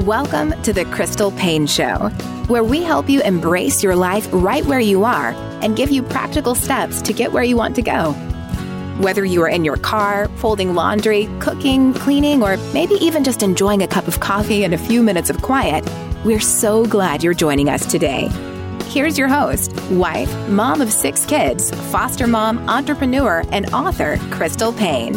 Welcome to the Crystal Paine Show, where we help you embrace your life right where you are and give you practical steps to get where you want to go. Whether you are in your car, folding laundry, cooking, cleaning, or maybe even just enjoying a cup of coffee and a few minutes of quiet, we're so glad you're joining us today. Here's your host, wife, mom of 6 kids, foster mom, entrepreneur, and author, Crystal Paine.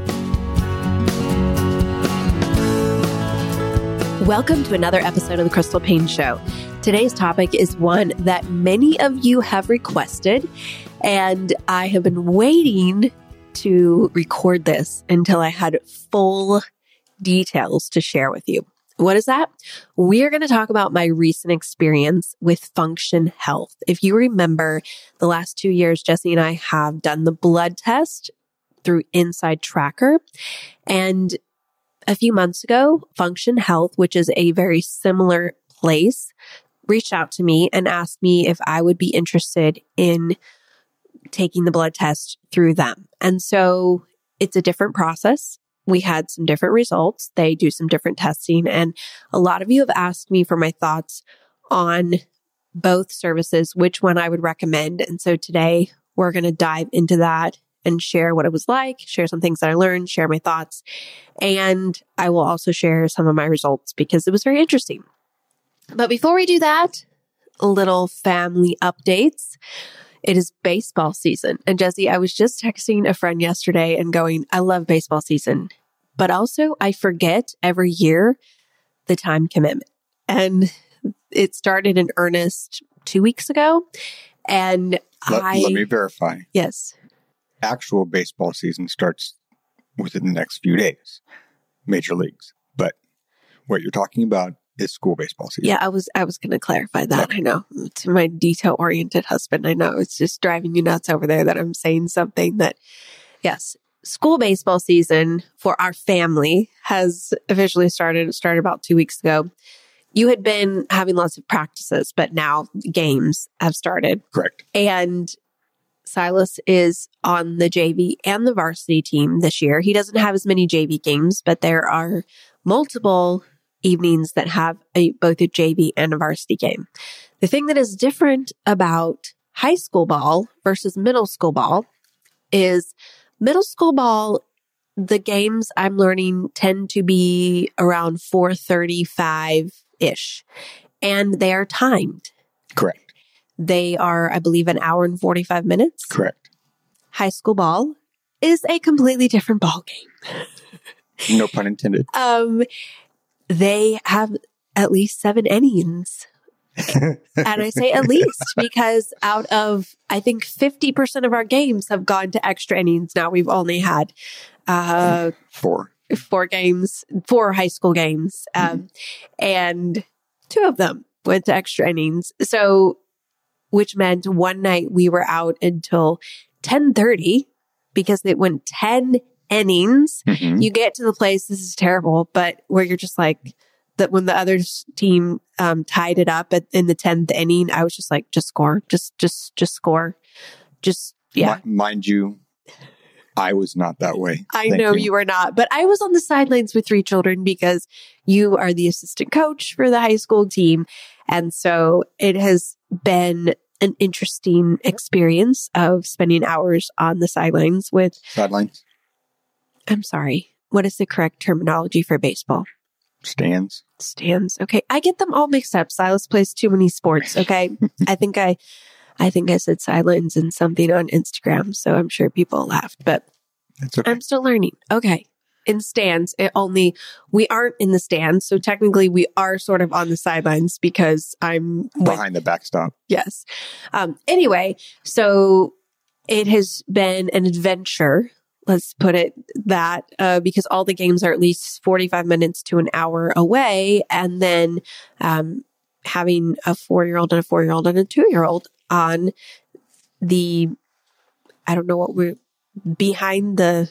Welcome to another episode of the Crystal Paine Show. Today's topic is one that many of you have requested, and I have been waiting to record this until I had full details to share with you. What is that? We're going to talk about my recent experience with Function Health. If you remember, the last 2 years, Jesse and I have done the blood test through Inside Tracker. And a few months ago, Function Health, which is a very similar place, reached out to me and asked me if I would be interested in taking the blood test through them. And so it's a different process. We had some different results. They do some different testing. And a lot of you have asked me for my thoughts on both services, which one I would recommend. And so today we're going to dive into that and share what it was like, share some things that I learned, share my thoughts. And I will also share some of my results because it was very interesting. But before we do that, little family updates. It is baseball season. And Jesse, I was just texting a friend yesterday and going, I love baseball season, but also I forget every year the time commitment. And it started in earnest 2 weeks ago. And let me verify. Yes. Actual baseball season starts within the next few days, major leagues. But what you're talking about is school baseball season. Yeah, I was going to clarify that. I know. To my detail-oriented husband, I know it's just driving you nuts over there that I'm saying something that, yes, school baseball season for our family has officially started. It started about 2 weeks ago. You had been having lots of practices, but now games have started. Correct. And Silas is on the JV and the varsity team this year. He doesn't have as many JV games, but there are multiple evenings that have both a JV and a varsity game. The thing that is different about high school ball versus middle school ball is middle school ball, the games I'm learning tend to be around 4:35-ish, and they are timed. Correct. They are, I believe, an hour and 45 minutes. Correct. High school ball is a completely different ball game. No pun intended. They have at least 7 innings. And I say at least because out of, I think 50% of our games have gone to extra innings. Now we've only had 4 games, 4 high school games. And 2 of them went to extra innings. So, which meant one night we were out until 10:30 because it went 10 innings. Mm-hmm. You get to the place, this is terrible, but where you're just like, that when the other team tied it up in the 10th inning, I was just like, just score, just score. Just, yeah. Mind you, I was not that way. I know you were not, but I was on the sidelines with 3 children because you are the assistant coach for the high school team. And so it has been an interesting experience of spending hours on the sidelines with... Sidelines? I'm sorry. What is the correct terminology for baseball? Stands. Okay. I get them all mixed up. Silas plays too many sports. Okay. I think I said sidelines and something on Instagram. So I'm sure people laughed, but that's okay. I'm still learning. Okay. In stands, we aren't in the stands. So technically we are sort of on the sidelines because I'm behind the backstop. Yes. Anyway, so it has been an adventure. Let's put it that, because all the games are at least 45 minutes to an hour away. And then, having a 4-year-old and a 4-year-old and a 2-year-old on the, I don't know what we're behind the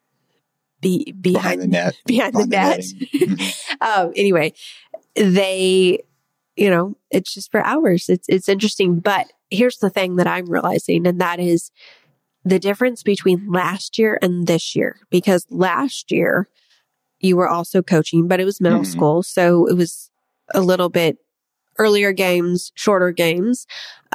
net. Anyway, they, it's just for hours. It's interesting. But here's the thing that I'm realizing, and that is the difference between last year and this year, because last year you were also coaching, but it was middle school. So it was a little bit earlier games, shorter games.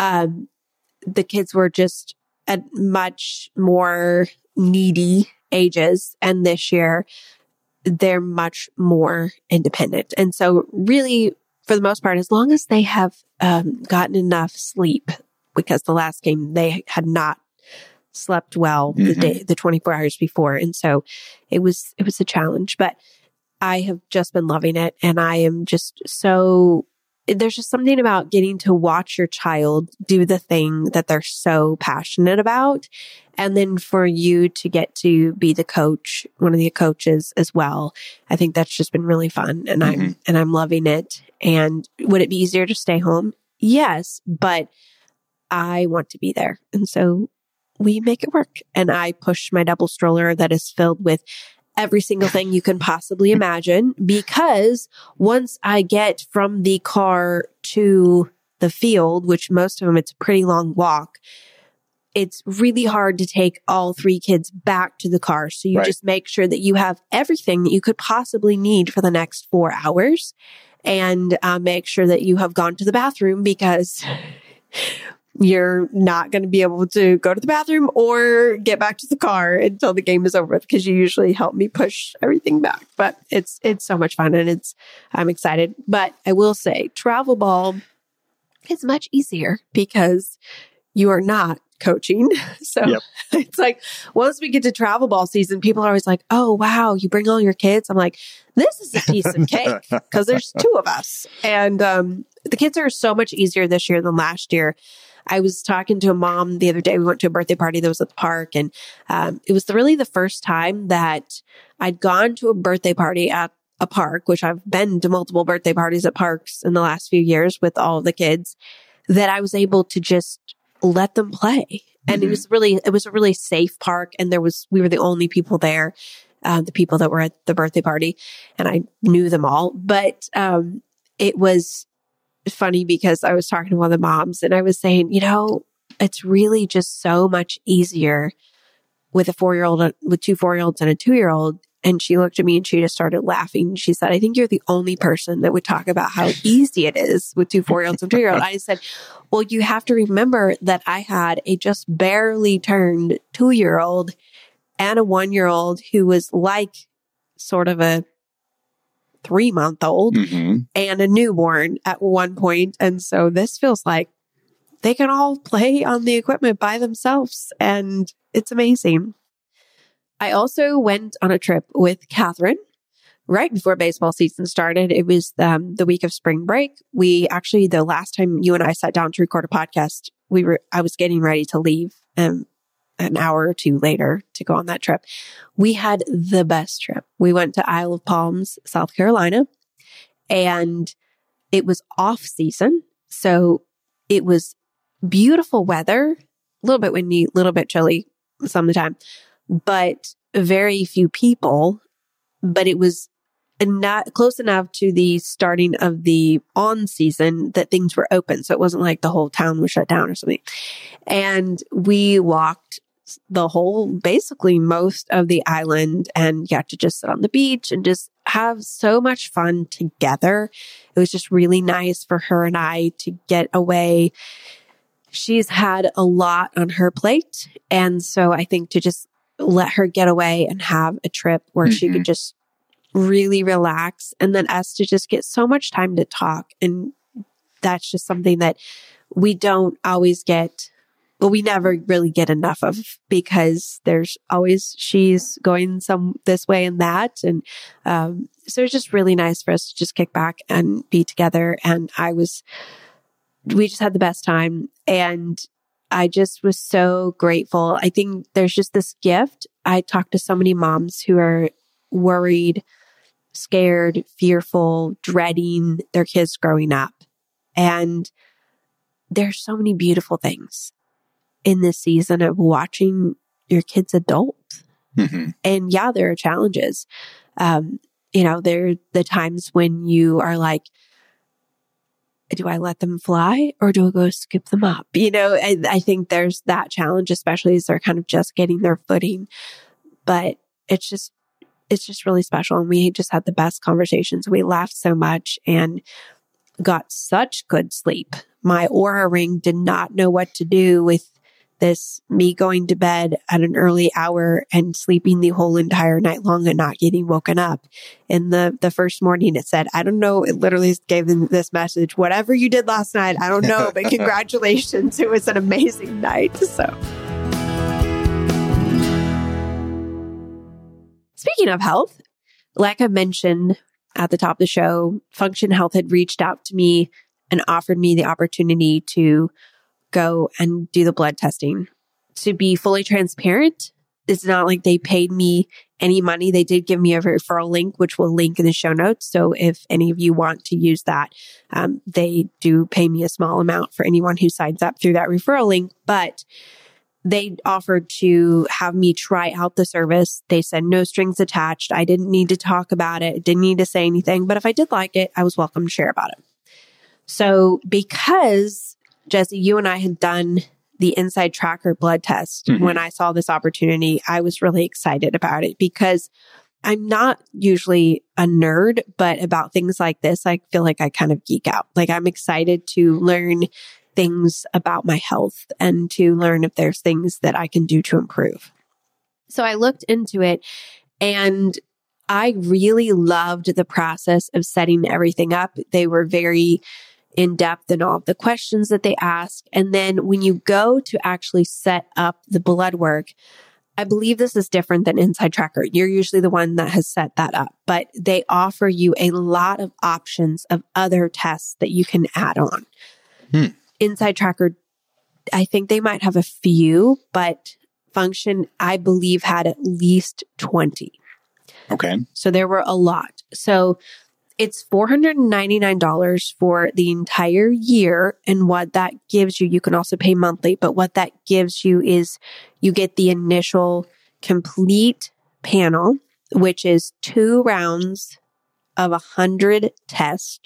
The kids were just at much more needy ages. And this year, they're much more independent. And so really, for the most part, as long as they have gotten enough sleep, because the last game they had not slept well the 24 hours before. And so it was a challenge, but I have just been loving it. And I am just there's just something about getting to watch your child do the thing that they're so passionate about. And then for you to get to be the coach, one of the coaches as well. I think that's just been really fun, and I'm loving it. And would it be easier to stay home? Yes, but I want to be there. And so we make it work. And I push my double stroller that is filled with every single thing you can possibly imagine, because once I get from the car to the field, which most of them, it's a pretty long walk, it's really hard to take all 3 kids back to the car. So you just make sure that you have everything that you could possibly need for the next 4 hours, and make sure that you have gone to the bathroom, because you're not going to be able to go to the bathroom or get back to the car until the game is over, because you usually help me push everything back. But it's so much fun, and I'm excited. But I will say travel ball is much easier because you are not coaching. So it's like, once we get to travel ball season, people are always like, oh, wow, you bring all your kids. I'm like, this is a piece of cake, because there's 2 of us. And the kids are so much easier this year than last year. I was talking to a mom the other day. We went to a birthday party that was at the park, and it was really the first time that I'd gone to a birthday party at a park, which I've been to multiple birthday parties at parks in the last few years with all of the kids, that I was able to just let them play. And it was a really safe park. And we were the only people there, the people that were at the birthday party, and I knew them all. But it was funny because I was talking to one of the moms, and I was saying, it's really just so much easier with a 4-year-old, with 2 4-year-olds and a 2-year-old. And she looked at me and she just started laughing. She said, I think you're the only person that would talk about how easy it is with 2 4-year-olds and 2-year-olds. I said, well, you have to remember that I had a just barely turned 2-year-old and a 1-year-old who was like sort of a 3-month-old and a newborn at one point. And so this feels like they can all play on the equipment by themselves, and it's amazing. I also went on a trip with Catherine right before baseball season started. It was the week of spring break. The last time you and I sat down to record a podcast, I was getting ready to leave an hour or 2 later to go on that trip. We had the best trip. We went to Isle of Palms, South Carolina, and it was off season. So it was beautiful weather, a little bit windy, a little bit chilly some of the time, but very few people. But it was not close enough to the starting of the on season that things were open. So it wasn't like the whole town was shut down or something. And we walked basically most of the island, and got to just sit on the beach and just have so much fun together. It was just really nice for her and I to get away. She's had a lot on her plate. And so I think to just let her get away and have a trip where she could just really relax, and then us to just get so much time to talk. And that's just something that we don't always get. Well, we never really get enough of, because there's always, she's going this way and that. And so it's just really nice for us to just kick back and be together. And we just had the best time. And I just was so grateful. I think there's just this gift. I talked to so many moms who are worried, scared, fearful, dreading their kids growing up. And there's so many beautiful things in this season of watching your kids adult. And yeah, there are challenges. There are the times when you are like, do I let them fly or do I go skip them up? I think there's that challenge, especially as they're kind of just getting their footing. But it's just really special. And we just had the best conversations. We laughed so much. And got such good sleep. My Oura ring did not know what to do with this, me going to bed at an early hour and sleeping the whole entire night long and not getting woken up. In the first morning, it said, I don't know, it literally gave them this message, whatever you did last night, I don't know, but congratulations. It was an amazing night. So speaking of health, like I mentioned at the top of the show, Function Health had reached out to me and offered me the opportunity to go and do the blood testing. To be fully transparent, it's not like they paid me any money. They did give me a referral link, which we'll link in the show notes. So if any of you want to use that, they do pay me a small amount for anyone who signs up through that referral link. But they offered to have me try out the service. They said no strings attached. I didn't need to talk about it. Didn't need to say anything. But if I did like it, I was welcome to share about it. So because Jesse, you and I had done the Inside Tracker blood test. When I saw this opportunity, I was really excited about it because I'm not usually a nerd, but about things like this, I feel like I kind of geek out. Like I'm excited to learn things about my health and to learn if there's things that I can do to improve. So I looked into it and I really loved the process of setting everything up. They were very in depth in all of the questions that they ask. And then when you go to actually set up the blood work, I believe this is different than Inside Tracker. You're usually the one that has set that up, but they offer you a lot of options of other tests that you can add on. Inside Tracker, I think they might have a few, but Function, I believe, had at least 20. Okay. So there were a lot. So it's $499 for the entire year. And what that gives you, you can also pay monthly, but what that gives you is you get the initial complete panel, which is 2 rounds of 100 tests,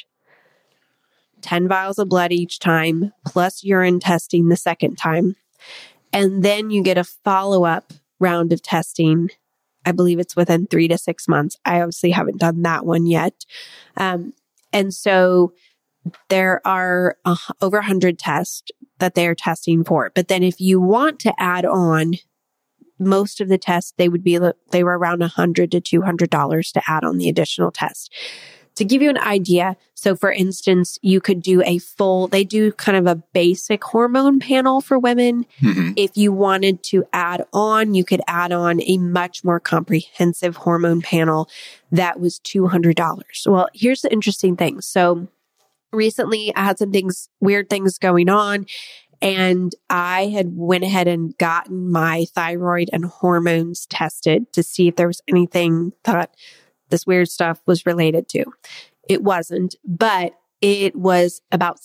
10 vials of blood each time, plus urine testing the second time. And then you get a follow-up round of testing. I believe it's within 3 to 6 months. I obviously haven't done that one yet. And so there are over 100 tests that they are testing for. But then if you want to add on most of the tests, they were around $100 to $200 to add on the additional test. To give you an idea, so for instance, you could do they do kind of a basic hormone panel for women. If you wanted to add on, you could add on a much more comprehensive hormone panel that was $200. Well, here's the interesting thing. So recently I had some weird things going on, and I had went ahead and gotten my thyroid and hormones tested to see if there was anything that this weird stuff was related to. It wasn't, but it was about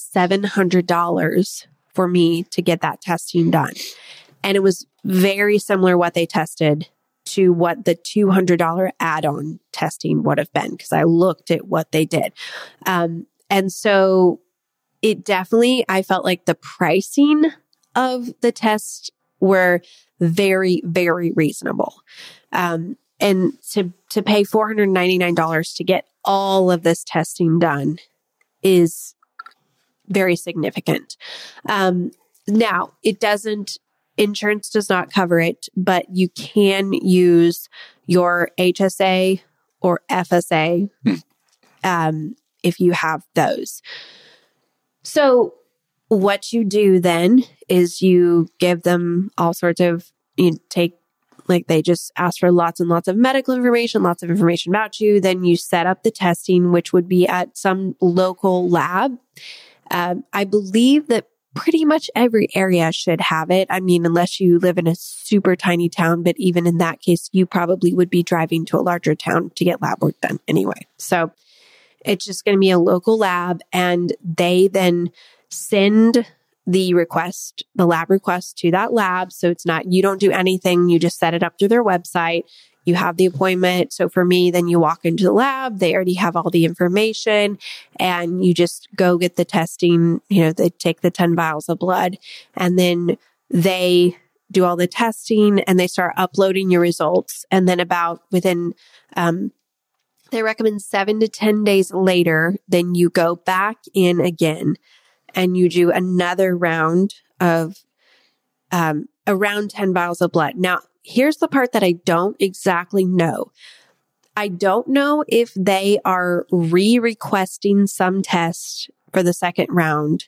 $700 for me to get that testing done. And it was very similar what they tested to what the $200 add-on testing would have been, because I looked at what they did. And so it definitely, I felt like the pricing of the tests were very, very reasonable. And to pay $499 to get all of this testing done is very significant. Now, insurance does not cover it, but you can use your HSA or FSA if you have those. So what you do then is you give them all sorts of, they just ask for lots and lots of medical information, lots of information about you. Then you set up the testing, which would be at some local lab. I believe that pretty much every area should have it. I mean, unless you live in a super tiny town, but even in that case, you probably would be driving to a larger town to get lab work done anyway. So it's just going to be a local lab, and they then send the lab request to that lab. So it's not, you don't do anything. You just set it up through their website. You have the appointment. So for me, then you walk into the lab, they already have all the information, and you just go get the testing. They take the 10 vials of blood, and then they do all the testing and they start uploading your results. And then within They recommend 7 to 10 days later, then you go back in again and you do another round of around 10 vials of blood. Now, here's the part that I don't exactly know. I don't know if they are re-requesting some tests for the second round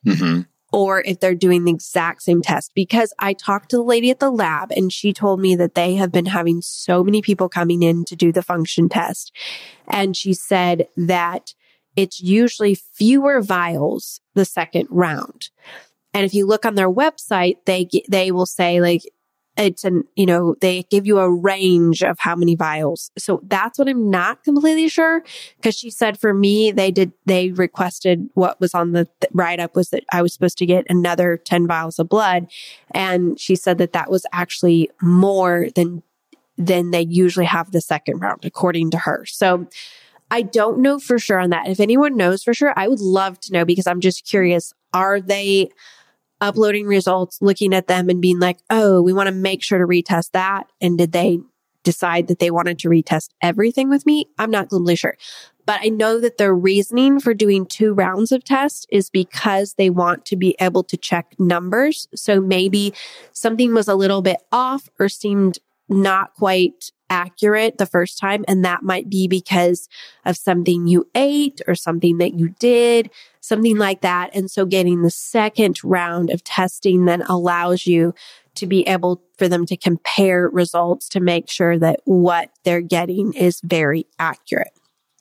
or if they're doing the exact same test, because I talked to the lady at the lab and she told me that they have been having so many people coming in to do the function test. And she said that it's usually fewer vials the second round. And if you look on their website, they will say like, it's they give you a range of how many vials. So that's what I'm not completely sure. Cause she said for me, they requested what was on the write-up was that I was supposed to get another 10 vials of blood. And she said that was actually more than they usually have the second round, according to her. So I don't know for sure on that. If anyone knows for sure, I would love to know, because I'm just curious. Are they uploading results, looking at them and being like, oh, we want to make sure to retest that? And did they decide that they wanted to retest everything with me? I'm not completely sure. But I know that their reasoning for doing 2 rounds of tests is because they want to be able to check numbers. So maybe something was a little bit off or seemed not quite accurate the first time. And that might be because of something you ate or something that you did, something like that. And so getting the second round of testing then allows you to be able for them to compare results to make sure that what they're getting is very accurate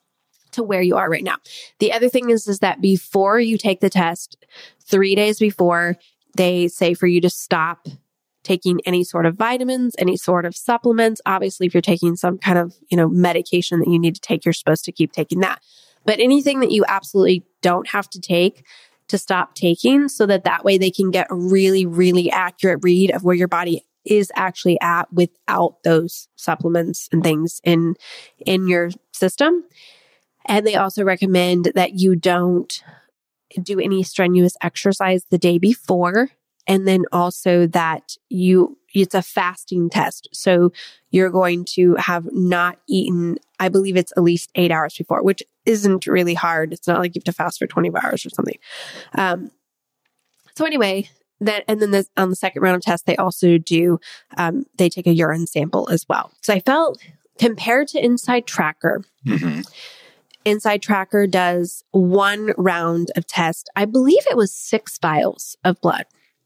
to where you are right now. The other thing is that before you take the test, 3 days before, they say for you to stop taking any sort of vitamins, any sort of supplements. Obviously, if you're taking some kind of, medication that you need to take, you're supposed to keep taking that. But anything that you absolutely don't have to take, to stop taking, so that way they can get a really, really accurate read of where your body is actually at without those supplements and things in your system. And they also recommend that you don't do any strenuous exercise the day before. And then also that it's a fasting test. So you're going to have not eaten, I believe it's at least 8 hours before, which isn't really hard. It's not like you have to fast for 24 hours or something. So anyway, on the second round of tests, they also do, they take a urine sample as well. So I felt compared to Inside Tracker, Inside Tracker does 1 round of test. I believe it was 6 vials of blood.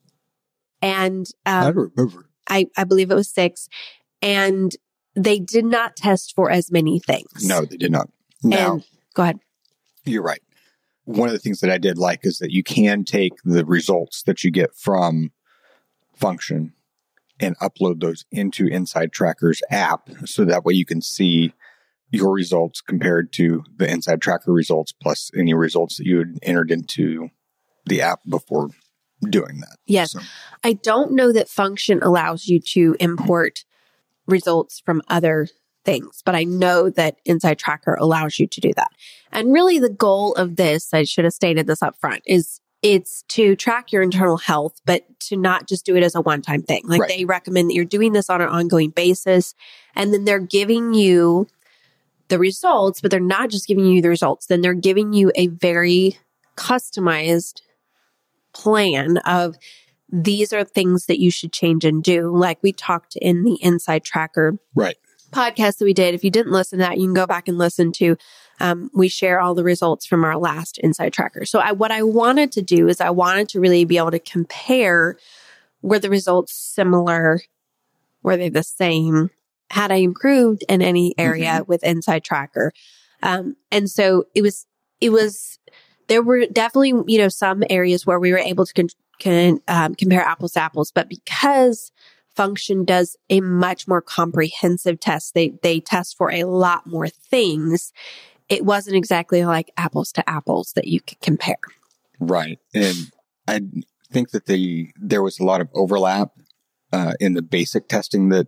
And I don't remember. I believe it was 6. And they did not test for as many things. No, they did not. Now, go ahead. You're right. One of the things that I did like is that you can take the results that you get from Function and upload those into Inside Tracker's app. So that way you can see your results compared to the Inside Tracker results plus any results that you had entered into the app before doing that. Yes. So. I don't know that Function allows you to import results from other things, but I know that Inside Tracker allows you to do that. And really the goal of this, I should have stated this up front, is it's to track your internal health, but to not just do it as a one-time thing. Like They recommend that you're doing this on an ongoing basis, and then they're giving you the results, but they're not just giving you the results. Then they're giving you a very customized plan of these are things that you should change and do. Like we talked in the Inside Tracker podcast that we did. If you didn't listen to that, you can go back and listen to, we share all the results from our last Inside Tracker. So what I wanted to do is I wanted to really be able to compare, were the results similar? Were they the same? Had I improved in any area with Inside Tracker? And so it was, there were definitely, some areas where we were able to compare apples to apples, but because Function does a much more comprehensive test, they test for a lot more things. It wasn't exactly like apples to apples that you could compare. Right. And I think that there was a lot of overlap in the basic testing that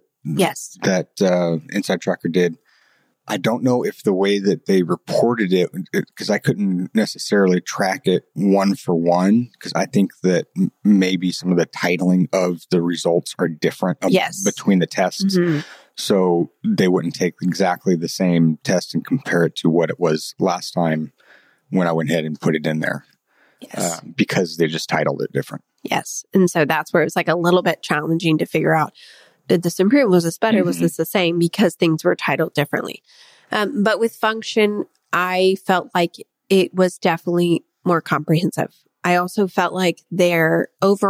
Inside Tracker did. I don't know if the way that they reported it, because I couldn't necessarily track it one for one, because I think that maybe some of the titling of the results are different between the tests. So they wouldn't take exactly the same test and compare it to what it was last time when I went ahead and put it in there. Yes. Because they just titled it different. Yes. And so that's where it's like a little bit challenging to figure out, did this improve? Was this better? Was this the same? Because things were titled differently. But with function, I felt like it was definitely more comprehensive. I also felt like their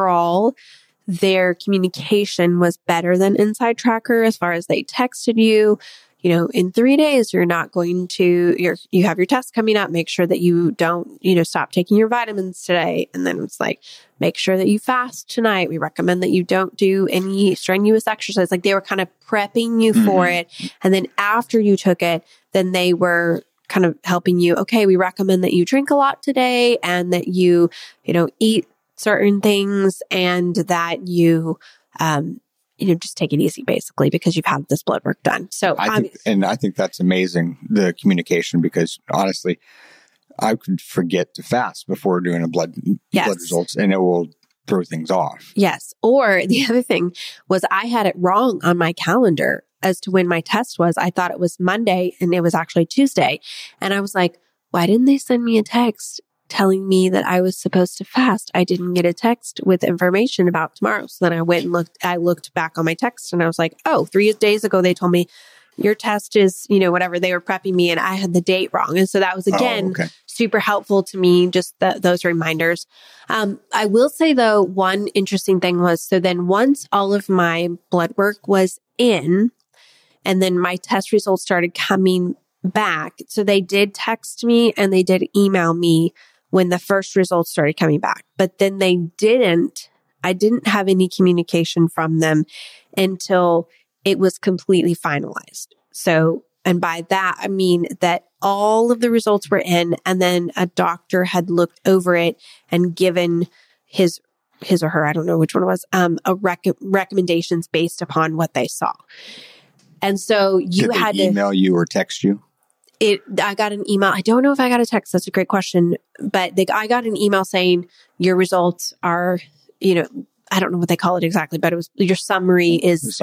communication was better than Inside Tracker as far as they texted you, in 3 days, you're not going to, you have your test coming up. Make sure that you don't, stop taking your vitamins today. And then it's like, make sure that you fast tonight. We recommend that you don't do any strenuous exercise. Like they were kind of prepping you for it. And then after you took it, then they were kind of helping you. Okay, we recommend that you drink a lot today and that you, eat certain things and that you, just take it easy basically because you've had this blood work done. So I think that's amazing, the communication, because honestly, I could forget to fast before doing a blood results and it will throw things off. Yes. Or the other thing was I had it wrong on my calendar as to when my test was. I thought it was Monday and it was actually Tuesday. And I was like, why didn't they send me a text telling me that I was supposed to fast? I didn't get a text with information about tomorrow. So then I went and looked back on my text and I was like, 3 days ago, they told me your test is, whatever, they were prepping me and I had the date wrong. And so that was again, super helpful to me, just those reminders. I will say though, one interesting thing was, so then once all of my blood work was in and then my test results started coming back. So they did text me and they did email me when the first results started coming back, but then I didn't have any communication from them until it was completely finalized. So, and by that, I mean that all of the results were in and then a doctor had looked over it and given his or her, I don't know which one it was, recommendations based upon what they saw. And so you had to email you or text you? I got an email. I don't know if I got a text. That's a great question. But I got an email saying your results are, I don't know what they call it exactly, but it was your summary is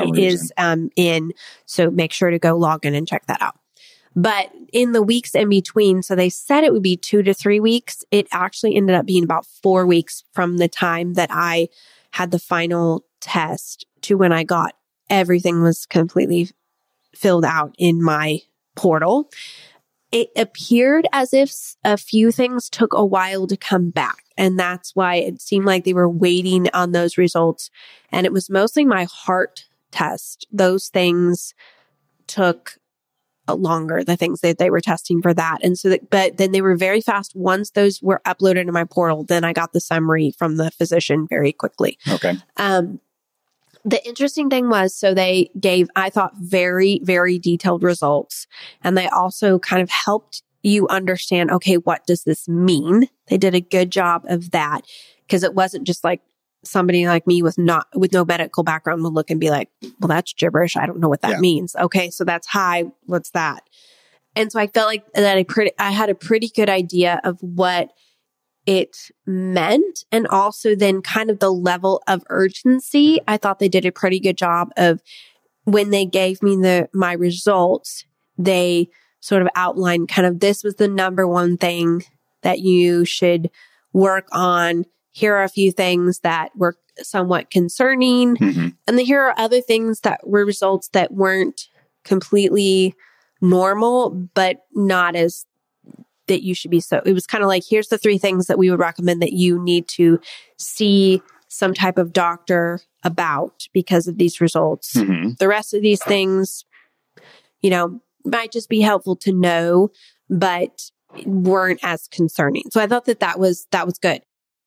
in. So make sure to go log in and check that out. But in the weeks in between, so they said it would be 2 to 3 weeks. It actually ended up being about 4 weeks from the time that I had the final test to when I got everything was completely filled out in my portal. It appeared as if a few things took a while to come back. And that's why it seemed like they were waiting on those results. And it was mostly my heart test. Those things took longer, the things that they were testing for that. And so, but then they were very fast. Once those were uploaded in my portal, then I got the summary from the physician very quickly. Okay. The interesting thing was, so they gave, I thought, very, very detailed results. And they also kind of helped you understand, okay, what does this mean? They did a good job of that because it wasn't just like somebody like me with no medical background would look and be like, well, that's gibberish. I don't know what that means. Okay. So that's high. What's that? And so I felt like that I had a pretty good idea of what it meant. And also then kind of the level of urgency. I thought they did a pretty good job of when they gave me my results, they sort of outlined kind of this was the number one thing that you should work on. Here are a few things that were somewhat concerning. Mm-hmm. And then here are other things that were results that weren't completely normal, but not as that you should be. So it was kind of like, here's the 3 things that we would recommend that you need to see some type of doctor about because of these results. Mm-hmm. The rest of these things, might just be helpful to know, but weren't as concerning. So I thought that was good.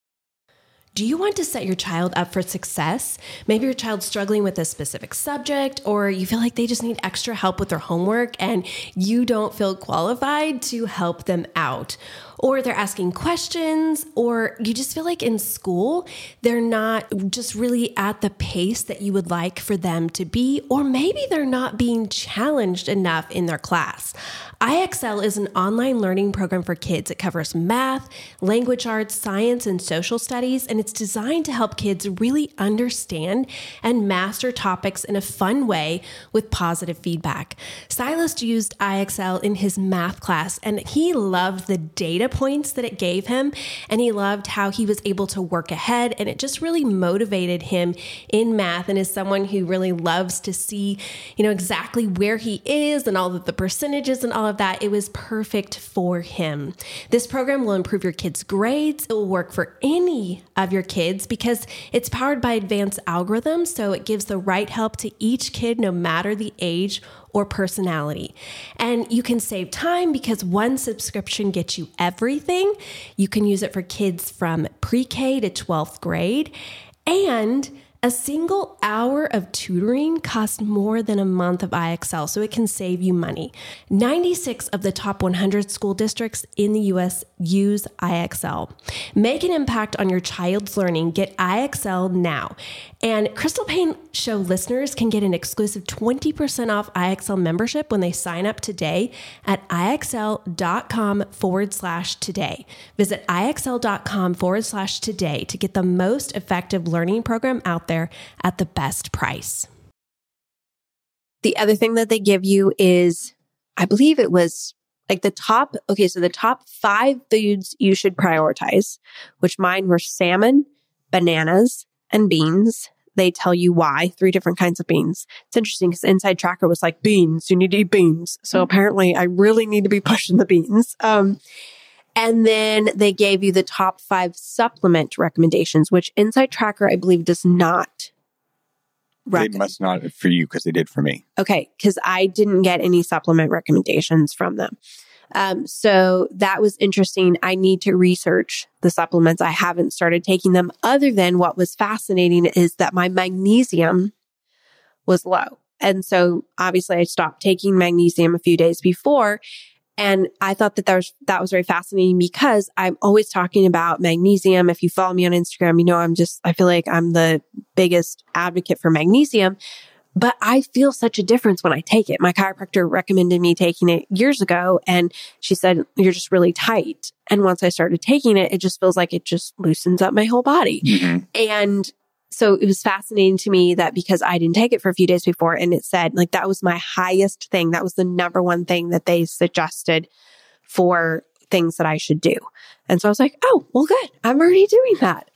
Do you want to set your child up for success? Maybe your child's struggling with a specific subject, or you feel like they just need extra help with their homework and you don't feel qualified to help them out. or they're asking questions, or you just feel like in school, they're not just really at the pace that you would like for them to be, or maybe they're not being challenged enough in their class. IXL is an online learning program for kids. It covers math, language arts, science, and social studies, and it's designed to help kids really understand and master topics in a fun way with positive feedback. Silas used IXL in his math class, and he loved the data points that it gave him, and he loved how he was able to work ahead, and it just really motivated him in math. And as someone who really loves to see, exactly where he is and all of the percentages and all of that, it was perfect for him. This program will improve your kids' grades. It will work for any of your kids because it's powered by advanced algorithms, so it gives the right help to each kid no matter the age or personality. And you can save time because one subscription gets you everything. You can use it for kids from pre-K to 12th grade. And a single hour of tutoring costs more than a month of IXL, so it can save you money. 96 of the top 100 school districts in the U.S. use IXL. Make an impact on your child's learning. Get IXL now. And Crystal Paine Show listeners can get an exclusive 20% off IXL membership when they sign up today at IXL.com/today. Visit IXL.com/today to get the most effective learning program out there at the best price. The other thing that they give you is, I believe it was like the top 5 foods you should prioritize, which mine were salmon, bananas, and beans. They tell you why, 3 different kinds of beans. It's interesting because Inside Tracker was like, beans, you need to eat beans. So apparently I really need to be pushing the beans. And then they gave you the top 5 supplement recommendations, which Inside Tracker, I believe, does not recommend. They must not for you because they did for me. Okay, because I didn't get any supplement recommendations from them. So that was interesting. I need to research the supplements. I haven't started taking them, other than what was fascinating is that my magnesium was low. And so obviously I stopped taking magnesium a few days before. And I thought that was very fascinating because I'm always talking about magnesium. If you follow me on Instagram, I feel like I'm the biggest advocate for magnesium, but I feel such a difference when I take it. My chiropractor recommended me taking it years ago, and she said, you're just really tight. And once I started taking it, it just feels like it just loosens up my whole body. Mm-hmm. And so it was fascinating to me that because I didn't take it for a few days before, and it said like that was my highest thing. That was the number one thing that they suggested for things that I should do. And so I was like, oh, well, good. I'm already doing that.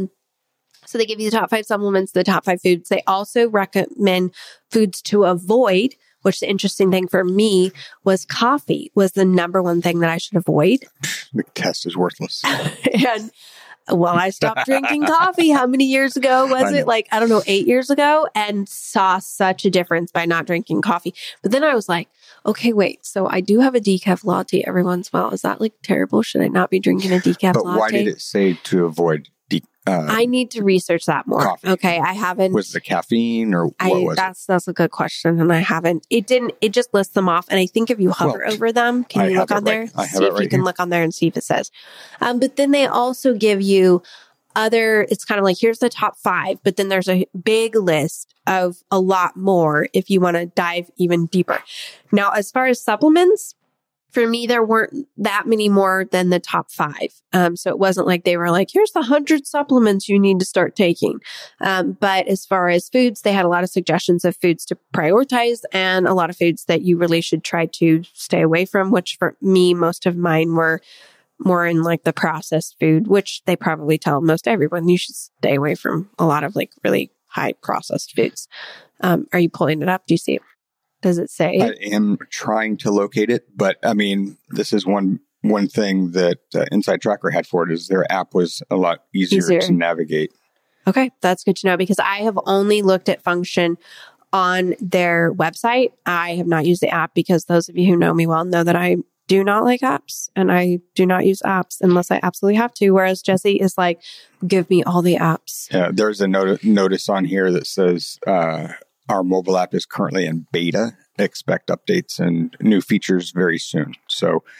So they give you the top 5 supplements, the top 5 foods. They also recommend foods to avoid, which the interesting thing for me was coffee was the number one thing that I should avoid. The test is worthless. And I stopped drinking coffee. How many years ago was it? 8 years ago, and saw such a difference by not drinking coffee. But then I was like, okay, wait. So I do have a decaf latte every once in a while. Is that terrible? Should I not be drinking a decaf latte? But why did it say to avoid I need to research that more. Coffee. Okay, I haven't. Was it caffeine or what was it? That's a good question, and I haven't. It just lists them off, and I think if you hover over them, can you look on there? I have it right. You can look on there and see if it says. But then they also give you it's kind of like, here's the top 5, but then there's a big list of a lot more if you want to dive even deeper. Now, as far as supplements, for me, there weren't that many more than the top 5. So it wasn't like they were like, here's the 100 supplements you need to start taking. But as far as foods, they had a lot of suggestions of foods to prioritize and a lot of foods that you really should try to stay away from, which for me, most of mine were more in the processed food, which they probably tell most everyone you should stay away from a lot of really high processed foods. Are you pulling it up? Do you see it? Does it say? I am trying to locate it, but this is one thing that Inside Tracker had for it is their app was a lot easier to navigate. Okay, that's good to know because I have only looked at function on their website. I have not used the app because those of you who know me well know that I do not like apps, and I do not use apps unless I absolutely have to. Whereas Jesse is like, give me all the apps. Yeah, there's a notice on here that says, our mobile app is currently in beta. Expect updates and new features very soon. So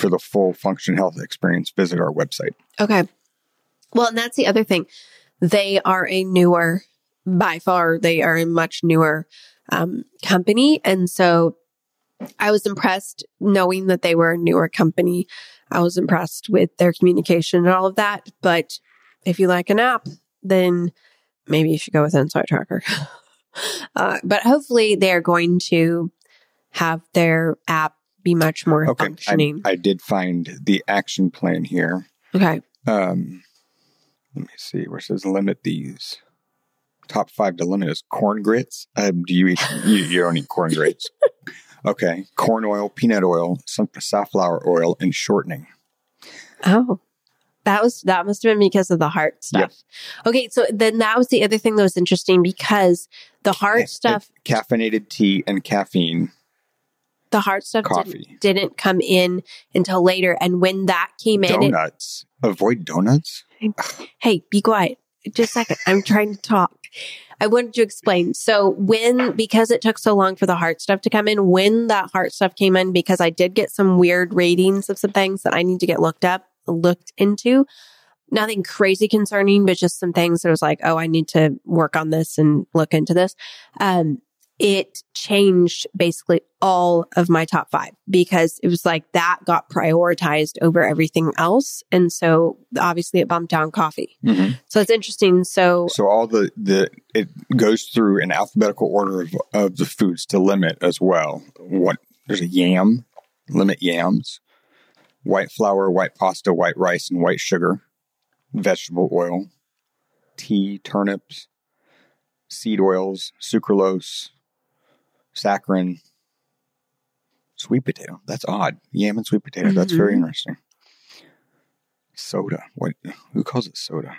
for the full Function Health experience, visit our website. Okay. Well, and that's the other thing. They are a newer, by far, they are a much newer company. And so I was impressed knowing that they were a newer company. I was impressed with their communication and all of that. But if you like an app, then maybe you should go with Inside Tracker. But hopefully they're going to have their app be much more functioning. I did find the action plan here. Okay. Let me see where it says limit these. Top 5 to limit is corn grits. Do you eat? You don't eat corn grits. Okay. Corn oil, peanut oil, some safflower oil, and shortening. Oh, that must have been because of the heart stuff. Yep. Okay. So then that was the other thing that was interesting because the heart stuff, caffeinated tea and caffeine. the heart stuff coffee didn't come in until later. And when that came in, donuts. Avoid donuts. Hey, be quiet. Just a second. I'm trying to talk. I wanted to explain. So because it took so long for the heart stuff to come in, when that heart stuff came in, because I did get some weird ratings of some things that I need to get looked into. Nothing crazy concerning, but just some things that was like, oh, I need to work on this and look into this. It changed basically all of my top 5 because it was like that got prioritized over everything else. And so obviously it bumped down coffee. Mm-hmm. So it's interesting. So all it goes through an alphabetical order of the foods to limit as well. There's a yam, limit yams, white flour, white pasta, white rice, and white sugar, vegetable oil, tea, turnips, seed oils, sucralose, saccharin, sweet potato. That's odd. Yam and sweet potato. Mm-hmm. That's very interesting. Soda. Who calls it soda?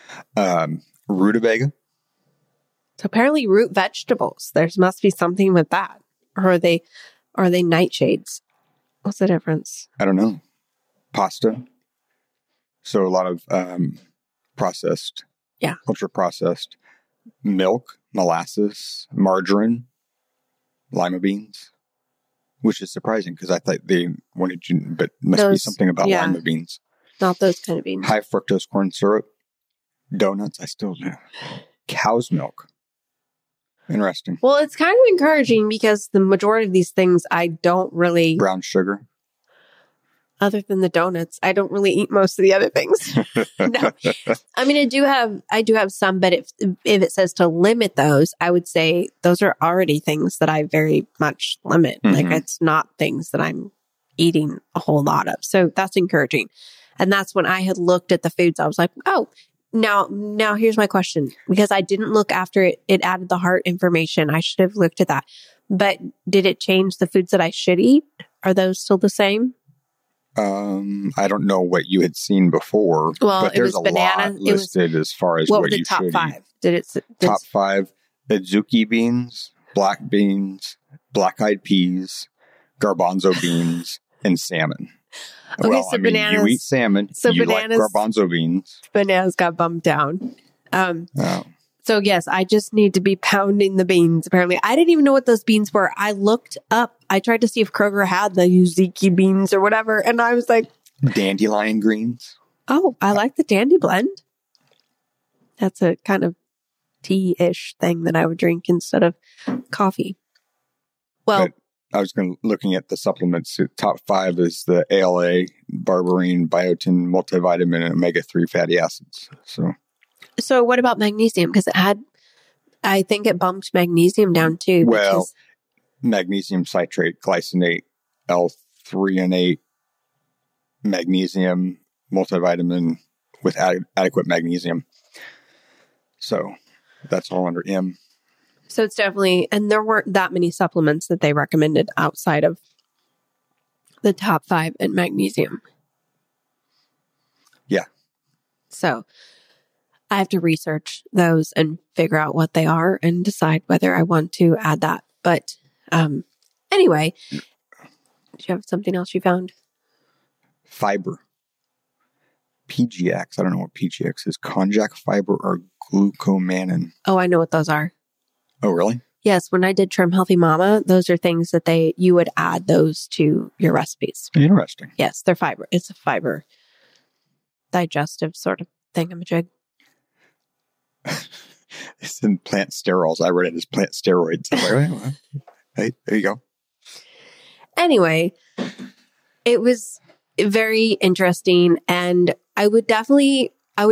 Rutabaga. So apparently root vegetables. There must be something with that. Or are they nightshades? What's the difference? I don't know. Pasta. So a lot of processed. Yeah. Ultra processed. Milk, molasses, margarine, lima beans, which is surprising because I thought they wanted you, but must be something about lima beans. Not those kind of beans. High fructose corn syrup, donuts. I still do. Cow's milk. Interesting. Well, it's kind of encouraging because the majority of these things I don't really. Brown sugar. Other than the donuts, I don't really eat most of the other things. No, I mean, I do have some, but if it says to limit those, I would say those are already things that I very much limit. Mm-hmm. Like it's not things that I'm eating a whole lot of. So that's encouraging. And that's when I had looked at the foods. I was like, oh, now here's my question, because I didn't look after it added the heart information. I should have looked at that. But did it change the foods that I should eat? Are those still the same? I don't know what you had seen before, but there's a lot listed as far as what you should eat. What were the top 5? Top 5, adzuki beans, black beans, black-eyed peas, garbanzo beans, and salmon. Okay, well, so bananas. You eat salmon, so you bananas, like garbanzo beans. Bananas got bumped down. So yes, I just need to be pounding the beans. Apparently, I didn't even know what those beans were. I looked up. I tried to see if Kroger had the Uziki beans or whatever, and I was like, dandelion greens. Oh, I like the dandy blend. That's a kind of tea-ish thing that I would drink instead of coffee. Well, but I was looking at the supplements. Top 5 is the ALA, berberine, biotin, multivitamin, and omega-3 fatty acids. So what about magnesium? Because I think it bumped magnesium down too. Well, magnesium citrate, glycinate, L-threonate, magnesium, multivitamin with adequate magnesium. So that's all under M. So it's definitely, and there weren't that many supplements that they recommended outside of the top 5 in magnesium. Yeah. So I have to research those and figure out what they are and decide whether I want to add that. But anyway, do you have something else you found? Fiber. PGX. I don't know what PGX is. Konjac fiber or glucomannan. Oh, I know what those are. Oh, really? Yes, when I did Trim Healthy Mama, those are things that you would add those to your recipes. Interesting. Yes, they're fiber. It's a fiber digestive sort of thingamajig. It's in plant sterols. I read it as plant steroids. I'm like, hey, there you go. Anyway, it was very interesting, and I would definitely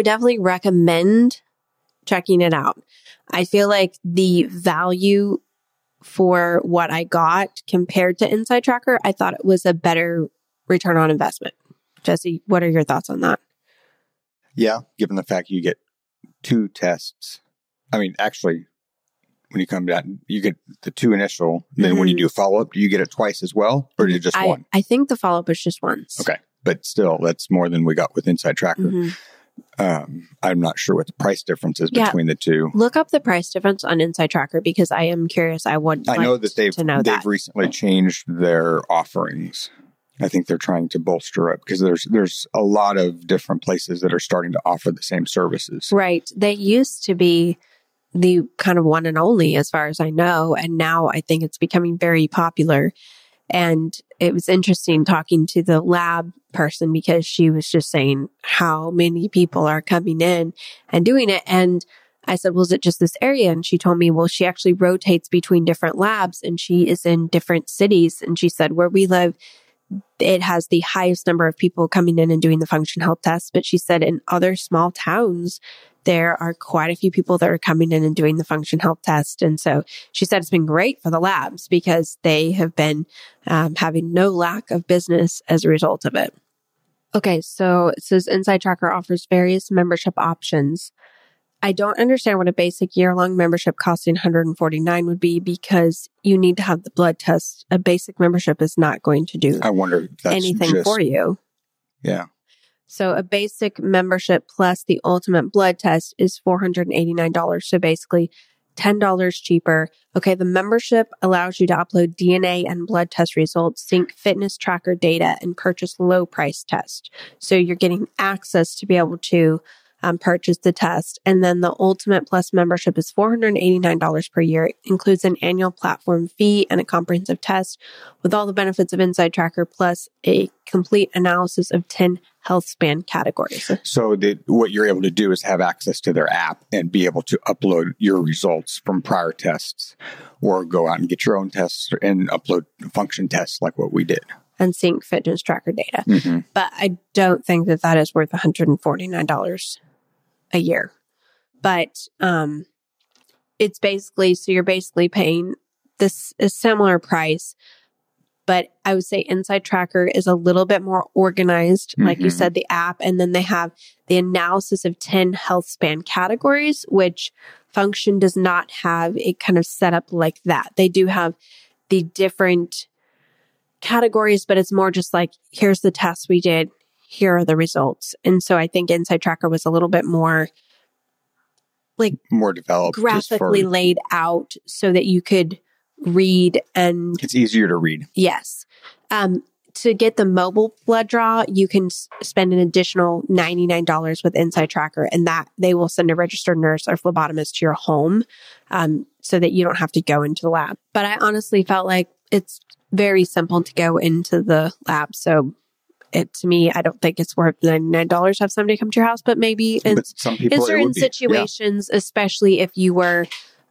recommend checking it out. I feel like the value for what I got compared to Inside Tracker, I thought it was a better return on investment. Jesse, what are your thoughts on that? Yeah, given the fact you get 2 tests. I mean, actually, when you come down, you get the 2 initial. Then when you do a follow-up, do you get it twice as well? Or did it just one? I think the follow-up is just once. Okay. But still, that's more than we got with Inside Tracker. I'm not sure what the price difference is between the two. Look up the price difference on Inside Tracker because I am curious. I know that they've recently changed their offerings. I think they're trying to bolster up because there's a lot of different places that are starting to offer the same services. Right. They used to be the kind of one and only as far as I know. And now I think it's becoming very popular. And it was interesting talking to the lab person because she was just saying how many people are coming in and doing it. And I said, well, is it just this area? And she told me, well, she actually rotates between different labs and she is in different cities. And she said, where we live, it has the highest number of people coming in and doing the function health test. But she said in other small towns, there are quite a few people that are coming in and doing the function health test. And so she said it's been great for the labs because they have been having no lack of business as a result of it. Okay, so it says Inside Tracker offers various membership options. I don't understand what a basic year-long membership costing $149 would be because you need to have the blood test. A basic membership is not going to do I wonder if that's anything for you. Yeah. So a basic membership plus the ultimate blood test is $489. So basically $10 cheaper. Okay, the membership allows you to upload DNA and blood test results, sync fitness tracker data, and purchase low price tests. So you're getting access to be able to purchase the test. And then the Ultimate Plus membership is $489 per year. It includes an annual platform fee and a comprehensive test with all the benefits of Inside Tracker, plus a complete analysis of 10 health span categories. So what you're able to do is have access to their app and be able to upload your results from prior tests or go out and get your own tests and upload function tests like what we did. And sync fitness tracker data. But I don't think that is worth $149 a year. But it's basically, so you're basically paying a similar price. But I would say Inside Tracker is a little bit more organized. Like you said, the app, and then they have the analysis of 10 health span categories, which Function does not have it kind of set up like that. They do have the different categories, but it's more just like, here's the tests we did, here are the results. And so I think Inside Tracker was a little bit more like more developed, graphically laid out so that you could read, and it's easier to read. Yes. To get the mobile blood draw, you can spend an additional $99 with Inside Tracker, and that they will send a registered nurse or phlebotomist to your home, so that you don't have to go into the lab. But I honestly felt like it's very simple to go into the lab. So to me, I don't think it's worth $99 to have somebody come to your house, but maybe in certain situations, especially if you were,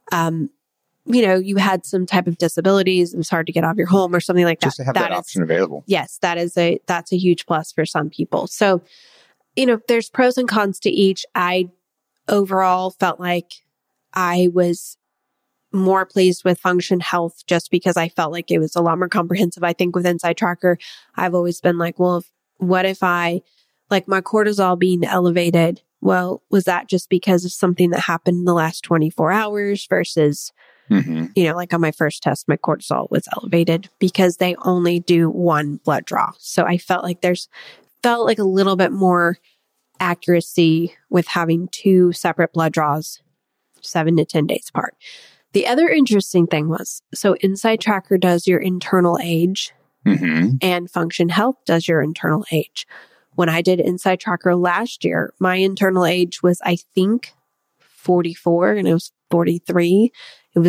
you had some type of disabilities, it was hard to get out of your home or something like that. Just to have that option available. Yes, that's a huge plus for some people. So, there's pros and cons to each. I overall felt like I was more pleased with Function Health just because I felt like it was a lot more comprehensive. I think with Inside Tracker, I've always been like, well, what if I, like my cortisol being elevated? Well, was that just because of something that happened in the last 24 hours versus, like on my first test, my cortisol was elevated because they only do one blood draw. So I felt like felt like a little bit more accuracy with having 2 separate blood draws 7 to 10 days apart. The other interesting thing was, so Inside Tracker does your internal age and Function Health does your internal age. When I did Inside Tracker last year, my internal age was, I think, 44 and it was 43. It was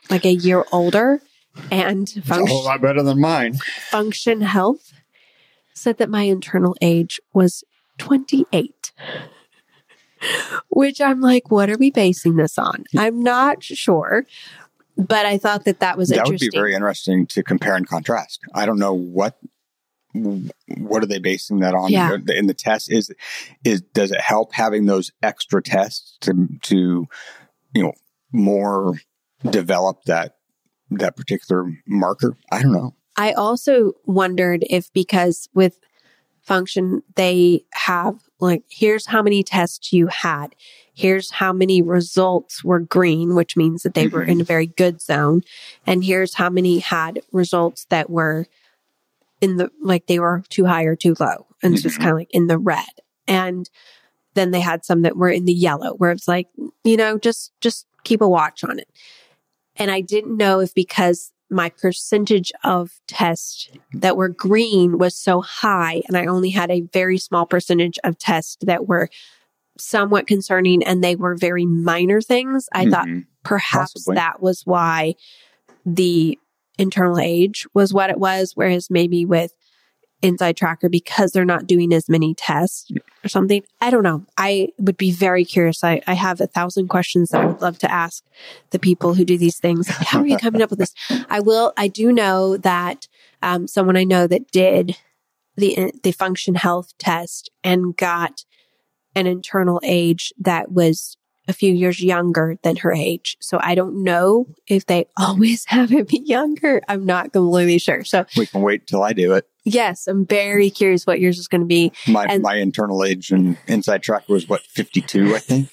like a year older, and It's a whole lot better than mine. Function Health said that my internal age was 28. Which I'm like, what are we basing this on? I'm not sure, but I thought that was interesting. That would be very interesting to compare and contrast. I don't know what are they basing that on? Yeah. In the test is does it help having those extra tests to more develop that particular marker? I don't know. I also wondered if, because with Function, they have like, here's how many tests you had. Here's how many results were green, which means that they were in a very good zone. And here's how many had results that were in the, like they were too high or too low. And so it's kind of like in the red. And then they had some that were in the yellow, where it's like, just keep a watch on it. And I didn't know if, because my percentage of tests that were green was so high, and I only had a very small percentage of tests that were somewhat concerning, and they were very minor things. I thought perhaps Possibly. that was why the internal age was what it was, whereas maybe with Inside Tracker, because they're not doing as many tests or something. I don't know. I would be very curious. I have 1,000 questions that I would love to ask the people who do these things. How are you coming up with this? I do know that someone I know that did the Function Health test and got an internal age that was a few years younger than her age. So I don't know if they always have it be younger. I'm not completely sure. So We can wait till I do it. yes, I'm very curious what yours is going to be. My internal age and Inside Tracker was 52, I think.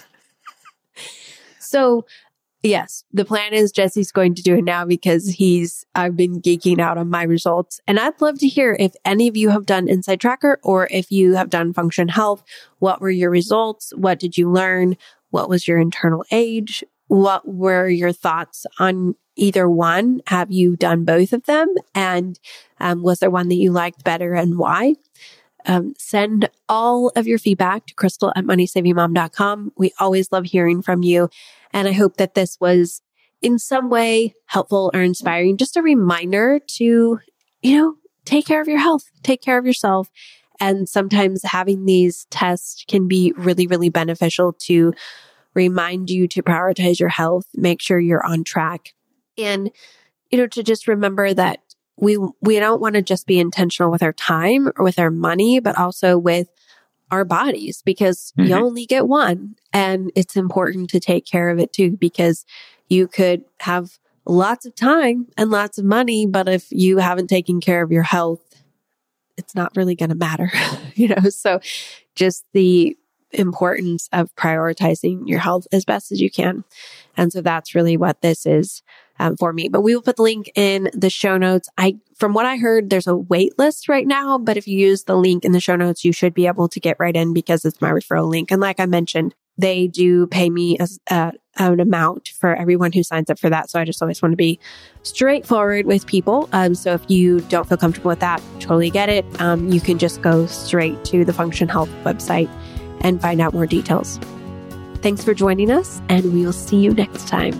So yes, the plan is Jesse's going to do it now because I've been geeking out on my results. And I'd love to hear if any of you have done Inside Tracker or if you have done Function Health. What were your results? What did you learn? What was your internal age? What were your thoughts on either one? Have you done both of them? And was there one that you liked better and why? Send all of your feedback to Crystal@moneysavingmom.com. We always love hearing from you. And I hope that this was in some way helpful or inspiring. Just a reminder to, take care of your health, take care of yourself. And sometimes having these tests can be really, really beneficial to remind you to prioritize your health, make sure you're on track. And, to just remember that we don't want to just be intentional with our time or with our money, but also with our bodies, because you only get one. And it's important to take care of it too, because you could have lots of time and lots of money, but if you haven't taken care of your health, it's not really going to matter, So just the importance of prioritizing your health as best as you can. And so that's really what this is for me. But we will put the link in the show notes. From what I heard, there's a wait list right now, but if you use the link in the show notes, you should be able to get right in because it's my referral link. And like I mentioned, they do pay me an amount for everyone who signs up for that. So I just always want to be straightforward with people. So if you don't feel comfortable with that, totally get it. You can just go straight to the Function Health website and find out more details. Thanks for joining us, and we will see you next time.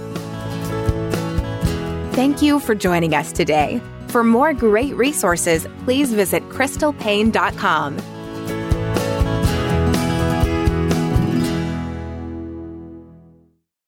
Thank you for joining us today. For more great resources, please visit crystalpaine.com.